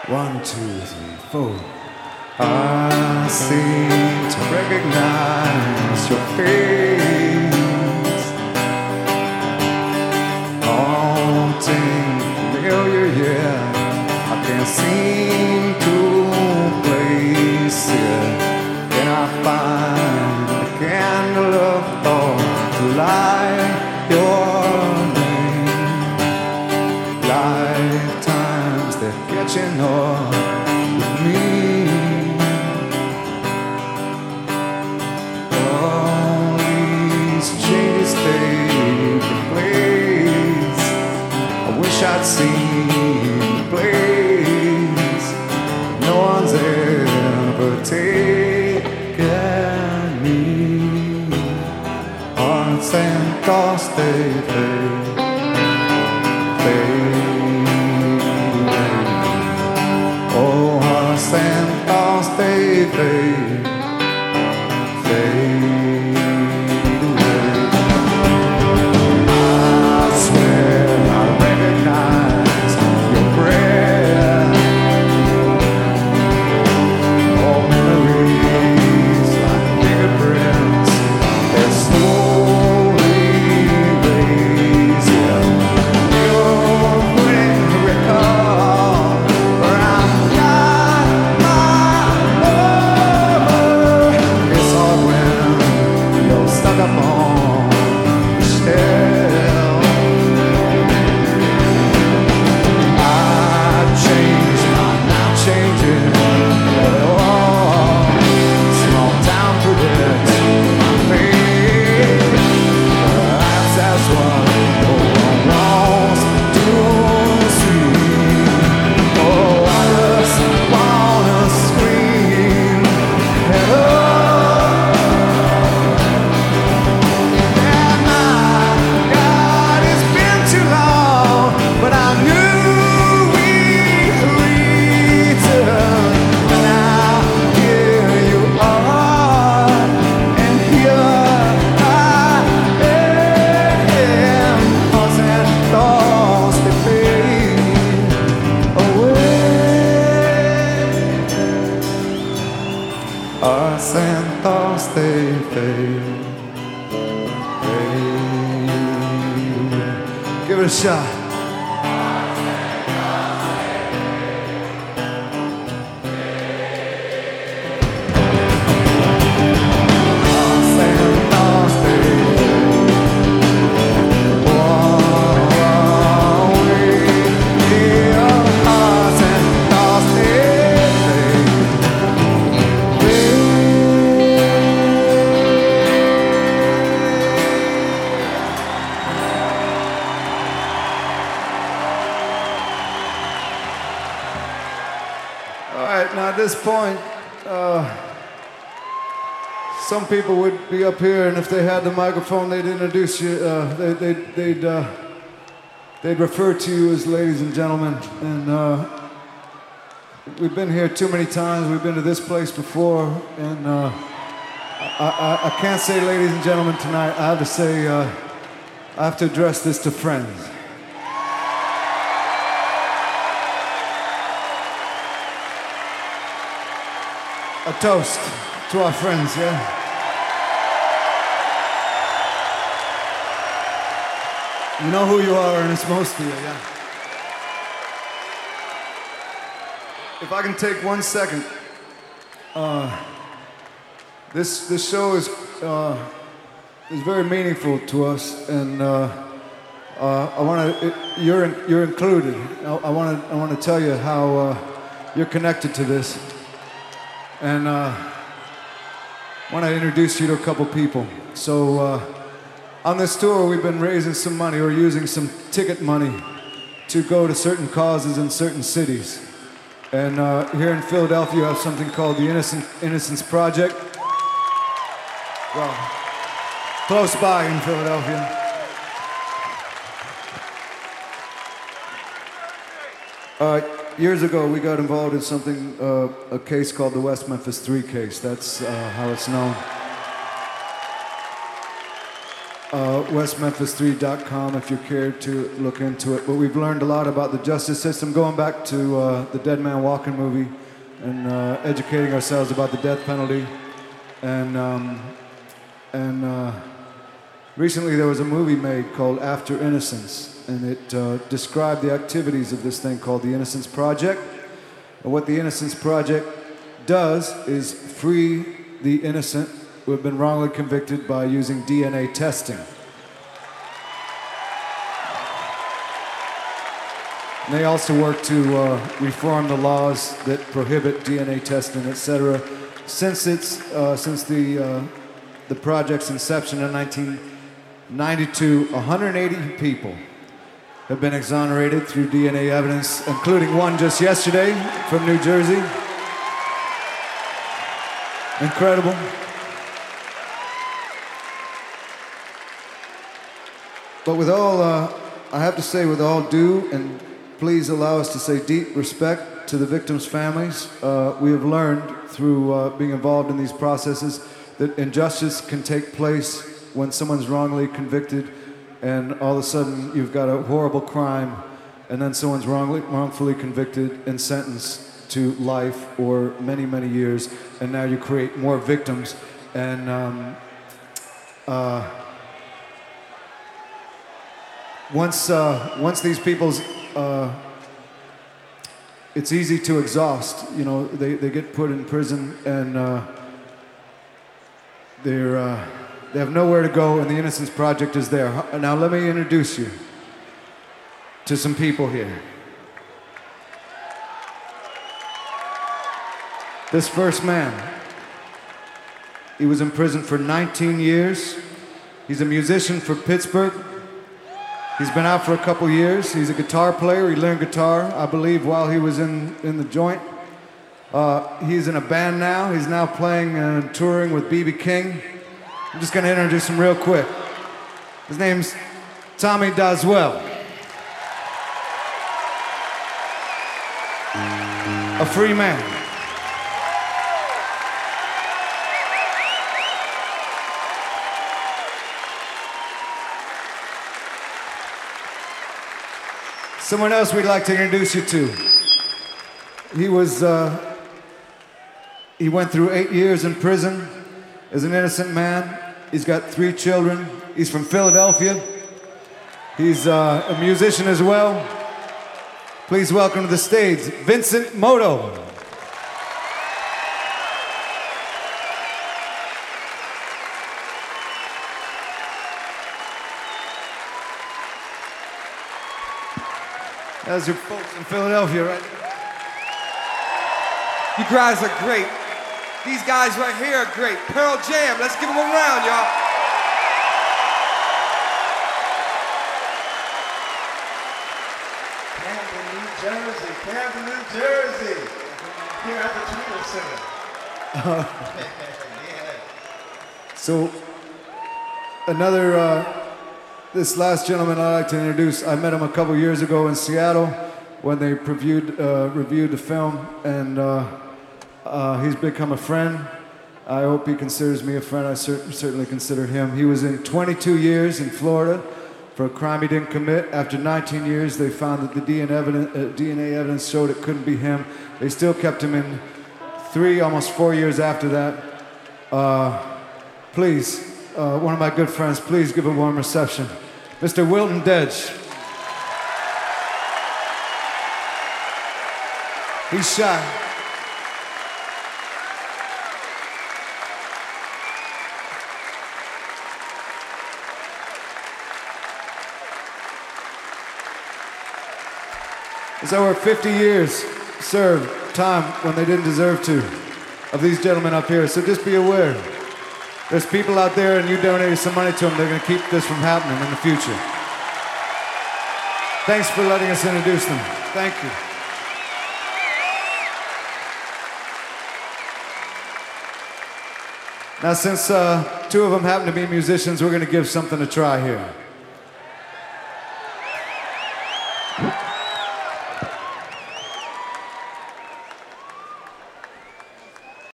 1, 2, 3, 4. I seem to recognize your face, haunting, familiar, yeah. I can't seem to place it. Can I find a candle of thought to light your name? Lifetimes they're catching up with me. All these changes taking place. I wish I'd seen the place. No one's ever taken me. Hearts and thoughts they fade, fade away. Oh, hearts and thoughts they fade, fade away. I swear I recognize your breath. All memories like fingerprints, they're slowly erasing. You're quick to recall where I'm not my own. It's hard when you're stuck up on the shelf. I changed, I'm not changing at all. Small town predicts my fate. Perhaps that's what no one wants to see. Oh, I just wanna scream hello. And my God, it's been too long, but I knew we'd return. And now here you are, and here I am. Thoughts and thoughts they fade away. Thoughts and thoughts they fade. Give it a shot. Thoughts and thoughts they walk away. Yeah, thoughts and thoughts they All right, now at this point, some people would be up here, and if they had the microphone, they'd introduce you. They'd refer to you as ladies and gentlemen. And we've been here too many times. We've been to this place before, and I can't say ladies and gentlemen tonight. I have to say, I have to address this to friends. A toast to our friends, yeah? You know who you are, and it's most of you, yeah? If I can take 1 second, this show is very meaningful to us, and I want to. You're included. I want to tell you how you're connected to this. And I want to introduce you to a couple people. So on this tour, we've been raising some money or using some ticket money to go to certain causes in certain cities. And here in Philadelphia, you have something called the Innocence Project. Well, close by in Philadelphia. Years ago, we got involved in something, a case called the West Memphis 3 case. That's how it's known. westmemphis3.com if you care to look into it. But we've learned a lot about the justice system, going back to the Dead Man Walking movie and educating ourselves about the death penalty. And recently there was a movie made called After Innocence, and it described the activities of this thing called the Innocence Project. And what the Innocence Project does is free the innocent who have been wrongly convicted by using DNA testing. And they also work to reform the laws that prohibit DNA testing, etc. Since the project's inception in 1992, 180 people have been exonerated through DNA evidence, including one just yesterday from New Jersey. Incredible. But with all, I have to say, with all due, and please allow us to say deep respect to the victims' families, we have learned through being involved in these processes that injustice can take place when someone's wrongly convicted and all of a sudden you've got a horrible crime and then someone's wrongfully convicted and sentenced to life or many, many years, and now you create more victims. And once these people's, it's easy to exhaust. You know, they get put in prison and they have nowhere to go, and the Innocence Project is there. Now let me introduce you to some people here. This first man, he was in prison for 19 years. He's a musician for Pittsburgh. He's been out for a couple years. He's a guitar player. He learned guitar, I believe, while he was in the joint. He's in a band now. He's now playing and touring with B.B. King. I'm just gonna introduce him real quick. His name's Tommy Doswell. A free man. Someone else we'd like to introduce you to. He went through 8 years in prison as an innocent man. He's got 3 children. He's from Philadelphia. He's a musician as well. Please welcome to the stage, Vincent Moto. That's your folks in Philadelphia, right? You guys are great. These guys right here are great. Pearl Jam, let's give them a round, y'all. Camden, New Jersey. Here at the Tweeter Center. So, this last gentleman I'd like to introduce, I met him a couple years ago in Seattle when they reviewed the film, and he's become a friend. I hope he considers me a friend. I certainly consider him. He was in 22 years in Florida for a crime he didn't commit. After 19 years, they found that the DNA evidence showed it couldn't be him. They still kept him in 3, almost 4 years after that. Please, one of my good friends, please give a warm reception. Mr. Wilton Dedge. He's shy. It's over 50 years served time when they didn't deserve to of these gentlemen up here, so just be aware. There's people out there and you donated some money to them, they're gonna keep this from happening in the future. Thanks for letting us introduce them. Thank you. Now since 2 of them happen to be musicians, we're gonna give something a try here.